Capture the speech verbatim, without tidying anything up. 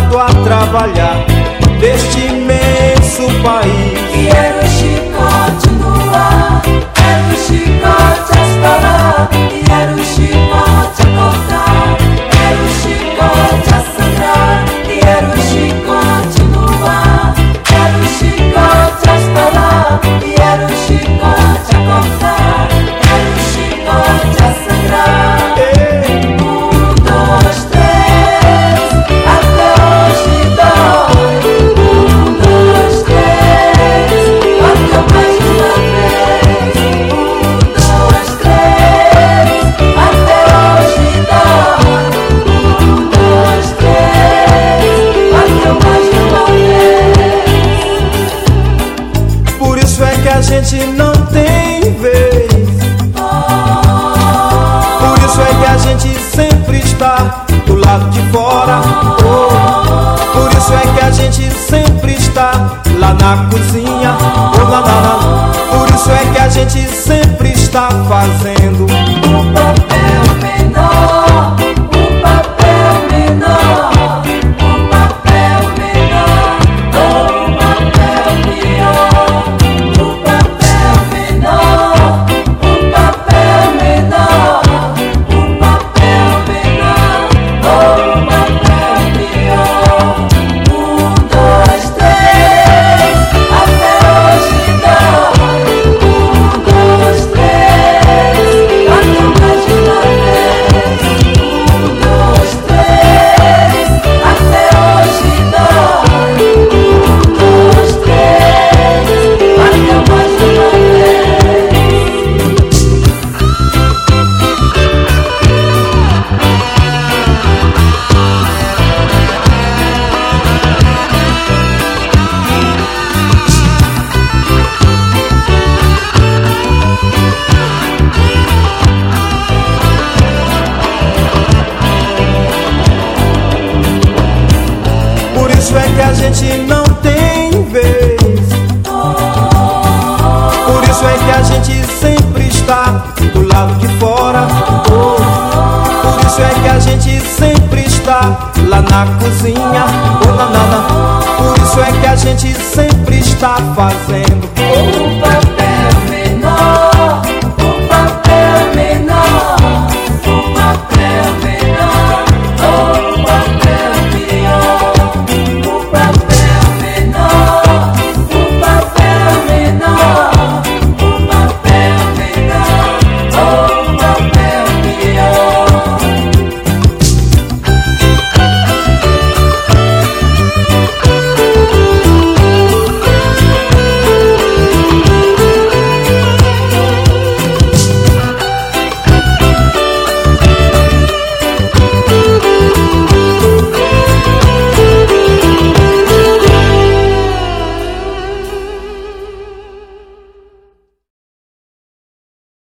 obrigado a trabalhar deste imenso país. E era o chicote no ar, era o chicote a estourar, e era o chicote a cortar, era o chicote a sangrar, e era o chicote no ar, era o chicote a estourar, e era o chicote a cortar, era o chicote a sangrar. Um, dois, três, até hoje dói. Um, dois, três, até mais uma vez. Um, dois, três, até hoje dói. Um, dois, três, até mais uma vez. Por isso é que a gente não tem vez. Por isso é que a gente sempre está do lado de fora. Oh, por isso é que a gente sempre está lá na cozinha. Oh, lá, lá, lá. Por isso é que a gente sempre está fazendo Um papel menor, um papel menor, um papel menor, ou um papel pior. Um papel menor, um papel menor, um papel menor, ou um papel pior. Um, dois, três, até hoje dói. Um, dois, três, até mais uma vez. Um, dois, três, até hoje dói. Um, dois, três, até mais uma vez. Por isso é que a gente não tem vez. Por isso é que a gente sempre está do lado de fora. Oh, por isso é que a gente sempre está lá na cozinha. Oh, na, na, na. Por isso é que a gente sempre está fazendo Um papel